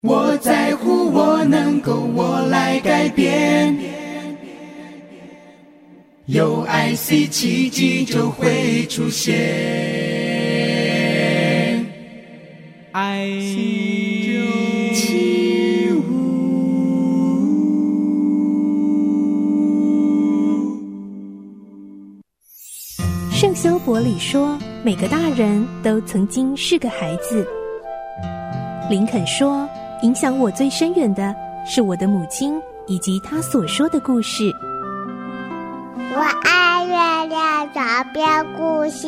我在乎，我能够，我来改变。有 IC 奇迹就会出现。IC95 圣修伯里说，每个大人都曾经是个孩子。林肯说，影响我最深远的是我的母亲以及她所说的故事。 我爱月亮床边故事。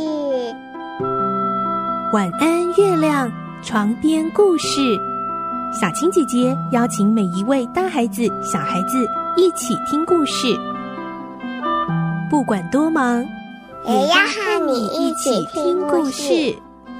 晚安，月亮床边故事。小青姐姐邀请每一位大孩子、小孩子一起听故事，不管多忙， 也要和你一起听故事。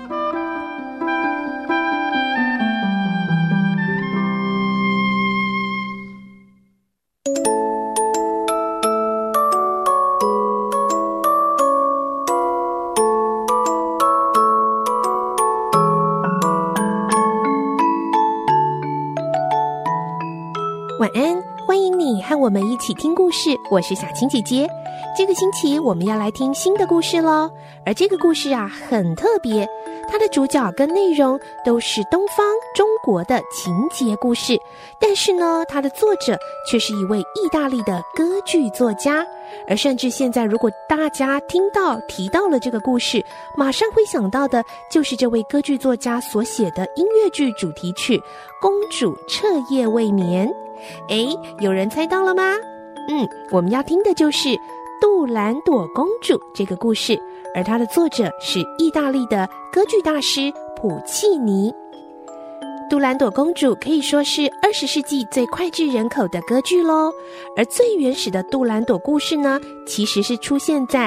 晚安，欢迎你和我们一起听故事，我是小青姐姐。这个星期我们要来听新的故事咯，而这个故事啊很特别，它的主角跟内容都是东方中国的情节故事，但是呢，它的作者却是一位意大利的歌剧作家。而甚至现在如果大家提到了这个故事，马上会想到的就是这位歌剧作家所写的音乐剧主题曲《公主彻夜未眠》。诶，有人猜到了吗？我们要听的就是杜兰朵公主这个故事，而它的作者是意大利的歌剧大师普契尼。杜兰朵公主可以说是20世纪最脍炙人口的歌剧咯，而最原始的杜兰朵故事呢，其实是出现在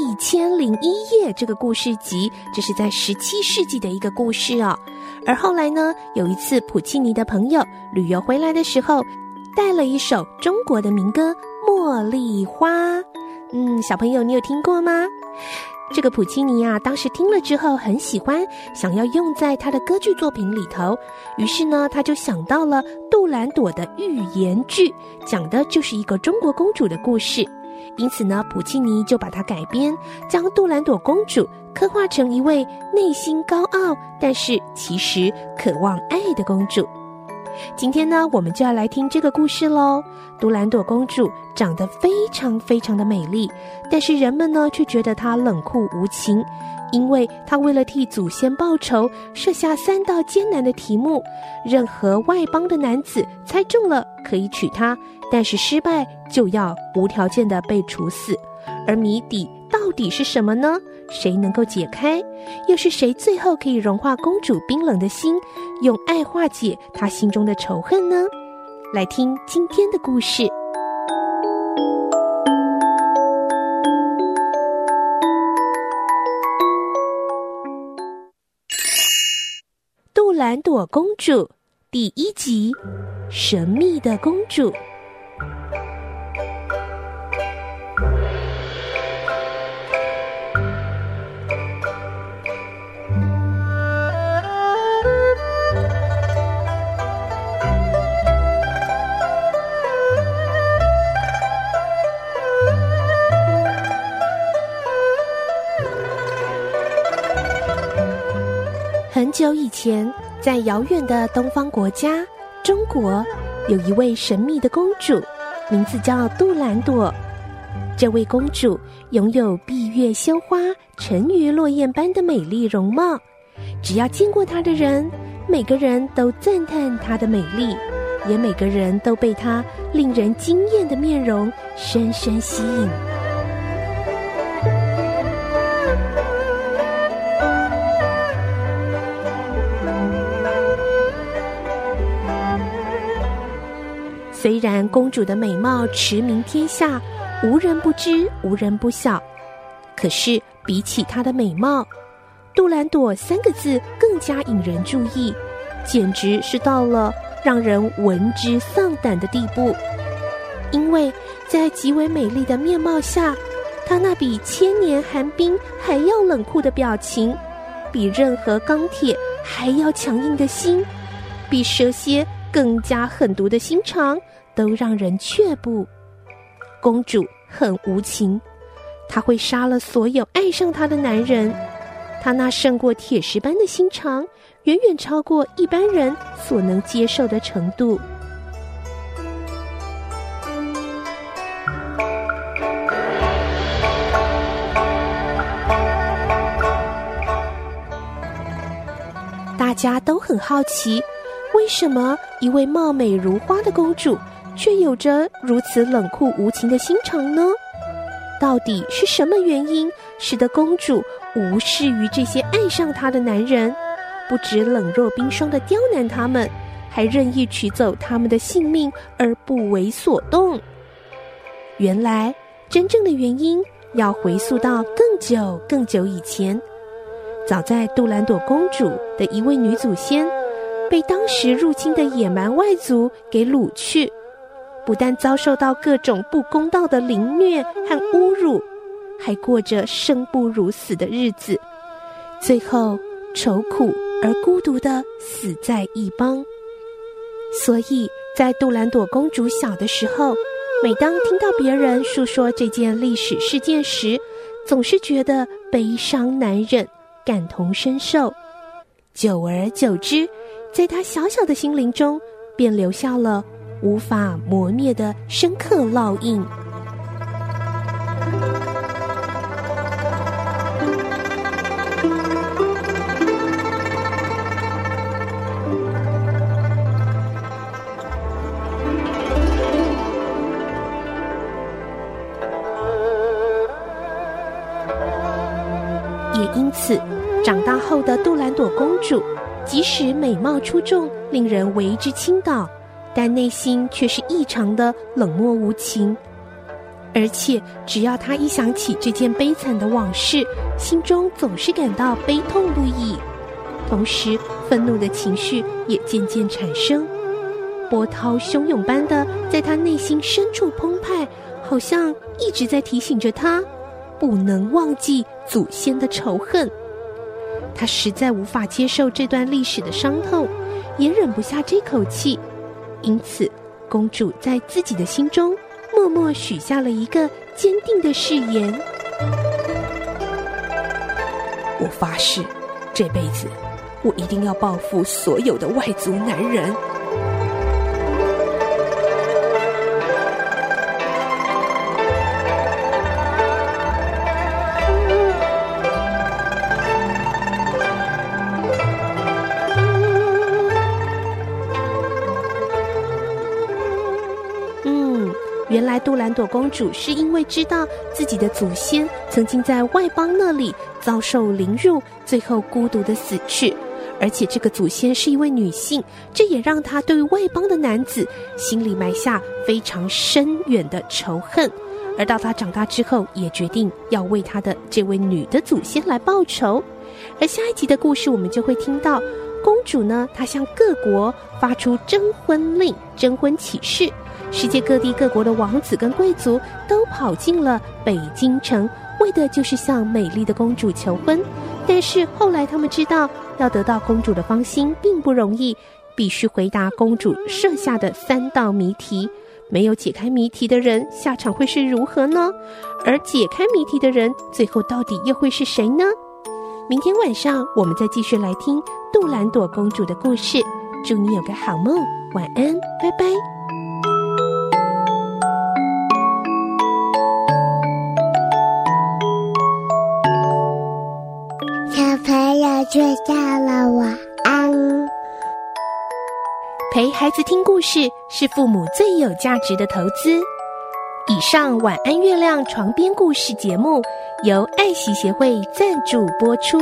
1001夜这个故事集，这是在17世纪的一个故事哦。而后来呢，有一次普契尼的朋友旅游回来的时候，带了一首中国的民歌《茉莉花》。小朋友你有听过吗？这个普契尼啊，当时听了之后很喜欢，想要用在他的歌剧作品里头。于是呢，他就想到了杜兰朵的寓言剧，讲的就是一个中国公主的故事。因此呢，普契尼就把它改编，将杜兰朵公主刻画成一位内心高傲，但是其实渴望爱的公主。今天呢，我们就要来听这个故事咯。杜兰朵公主长得非常非常的美丽，但是人们呢却觉得她冷酷无情，因为她为了替祖先报仇，设下3道艰难的题目，任何外邦的男子猜中了可以娶她，但是失败就要无条件的被处死。而谜底到底是什么呢？谁能够解开？又是谁最后可以融化公主冰冷的心，用爱化解她心中的仇恨呢？来听今天的故事。杜兰朵公主第1集，神秘的公主。很久以前，在遥远的东方国家中国，有一位神秘的公主，名字叫杜兰朵。这位公主拥有闭月羞花、沉鱼落雁般的美丽容貌，只要见过她的人，每个人都赞叹她的美丽，也每个人都被她令人惊艳的面容深深吸引。虽然公主的美貌驰名天下，无人不知，无人不晓，可是比起她的美貌，杜兰朵3个字更加引人注意，简直是到了让人闻之丧胆的地步。因为在极为美丽的面貌下，她那比1000年寒冰还要冷酷的表情，比任何钢铁还要强硬的心， 比蛇蝎更加狠毒的心肠都让人却步。公主很无情，她会杀了所有爱上她的男人。她那胜过铁石般的心肠，远远超过一般人所能接受的程度。大家都很好奇，为什么一位貌美如花的公主却有着如此冷酷无情的心肠呢？到底是什么原因使得公主无视于这些爱上她的男人，不止冷若冰霜地刁难他们，还任意取走他们的性命而不为所动？原来真正的原因要回溯到更久更久以前。早在杜兰朵公主的一位女祖先被当时入侵的野蛮外族给掳去，不但遭受到各种不公道的凌虐和侮辱，还过着生不如死的日子，最后愁苦而孤独地死在异邦。所以在杜兰朵公主小的时候，每当听到别人述说这件历史事件时，总是觉得悲伤难忍，感同身受。久而久之，在她小小的心灵中便留下了无法磨灭的深刻烙印。也因此，长大后的杜兰朵公主，即使美貌出众，令人为之倾倒，但内心却是异常的冷漠无情。而且只要她一想起这件悲惨的往事，心中总是感到悲痛不已，同时愤怒的情绪也渐渐产生，波涛汹涌般的在她内心深处澎湃，好像一直在提醒着她不能忘记祖先的仇恨。她实在无法接受这段历史的伤痛，也忍不下这口气，因此公主在自己的心中默默许下了一个坚定的誓言：我发誓，这辈子我一定要报复所有的外族男人。原来杜兰朵公主是因为知道自己的祖先曾经在外邦那里遭受凌辱，最后孤独的死去，而且这个祖先是一位女性，这也让她对外邦的男子心里埋下非常深远的仇恨。而到她长大之后，也决定要为她的这位女的祖先来报仇。而下一集的故事我们就会听到，公主呢，她向各国发出征婚令、征婚启事，世界各地各国的王子跟贵族都跑进了北京城，为的就是向美丽的公主求婚。但是后来他们知道，要得到公主的芳心并不容易，必须回答公主设下的3道谜题。没有解开谜题的人，下场会是如何呢？而解开谜题的人，最后到底又会是谁呢？明天晚上我们再继续来听杜兰朵公主的故事。祝你有个好梦，晚安，拜拜。 小朋友睡觉了，晚安。 陪孩子听故事是父母最有价值的投资。以上晚安月亮床边故事节目由爱惜协会赞助播出。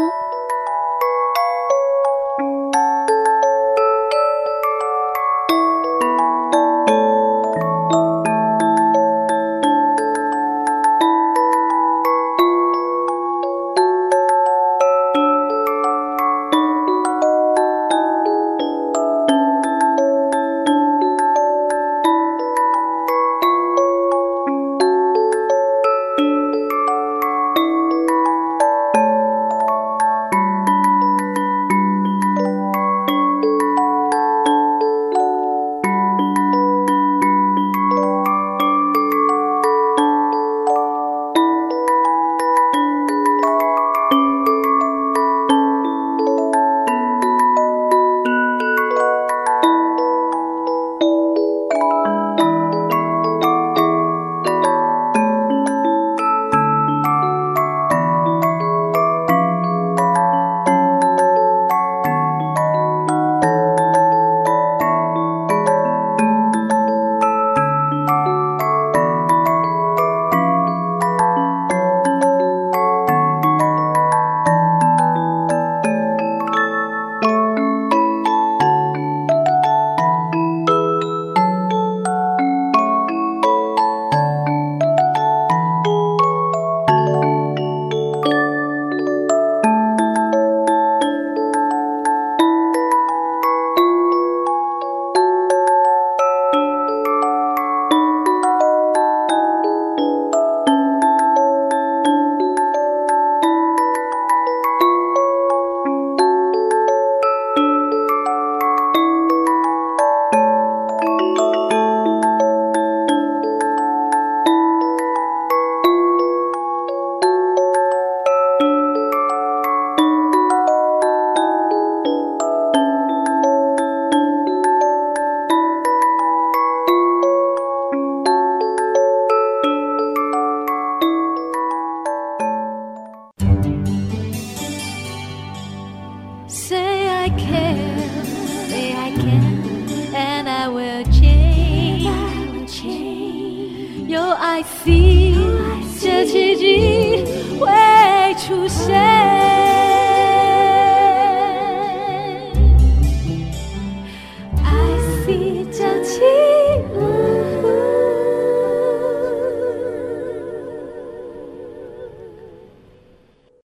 I see， 这奇迹会出现。